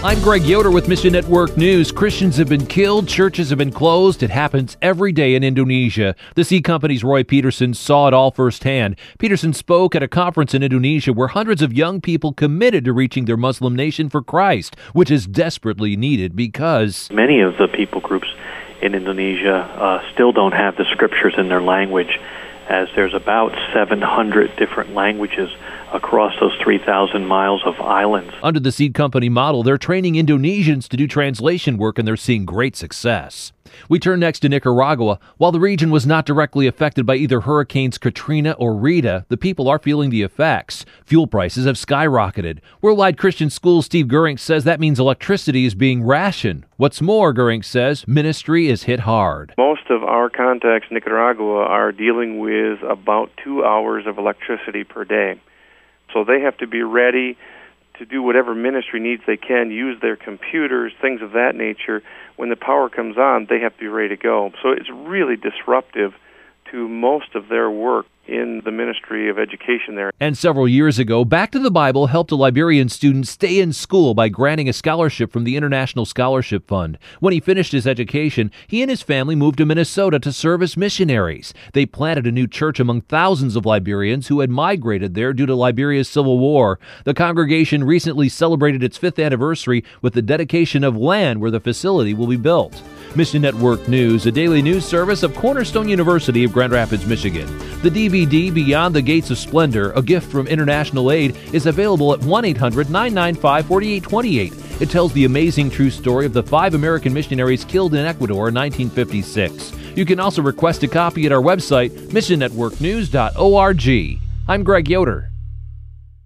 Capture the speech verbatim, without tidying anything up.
I'm Greg Yoder with Mission Network News. Christians have been killed, churches have been closed. It happens every day in Indonesia. The Seed Company's Roy Peterson saw it all firsthand. Peterson spoke at a conference in Indonesia where hundreds of young people committed to reaching their Muslim nation for Christ, which is desperately needed because many of the people groups in Indonesia uh, still don't have the scriptures in their language, as there's about seven hundred different languages across those three thousand miles of islands. Under the Seed Company model, they're training Indonesians to do translation work, and they're seeing great success. We turn next to Nicaragua. While the region was not directly affected by either Hurricanes Katrina or Rita, the people are feeling the effects. Fuel prices have skyrocketed. Worldwide Christian Schools' Steve Goerink says that means electricity is being rationed. What's more, Goerink says, ministry is hit hard. Most of our contacts in Nicaragua are dealing with about two hours of electricity per day. So they have to be ready to do whatever ministry needs they can, use their computers, things of that nature. When the power comes on, they have to be ready to go. So it's really disruptive to most of their work in the Ministry of Education there. And several years ago, Back to the Bible helped a Liberian student stay in school by granting a scholarship from the International Scholarship Fund. When he finished his education, he and his family moved to Minnesota to serve as missionaries. They planted a new church among thousands of Liberians who had migrated there due to Liberia's civil war. The congregation recently celebrated its fifth anniversary with the dedication of land where the facility will be built. Mission Network News, a daily news service of Cornerstone University of Grand Rapids, Michigan. The D V D Beyond the Gates of Splendor, a gift from International Aid, is available at one eight hundred nine nine five four eight two eight. It tells the amazing true story of the five American missionaries killed in Ecuador in nineteen fifty-six. You can also request a copy at our website, mission network news dot org. I'm Greg Yoder.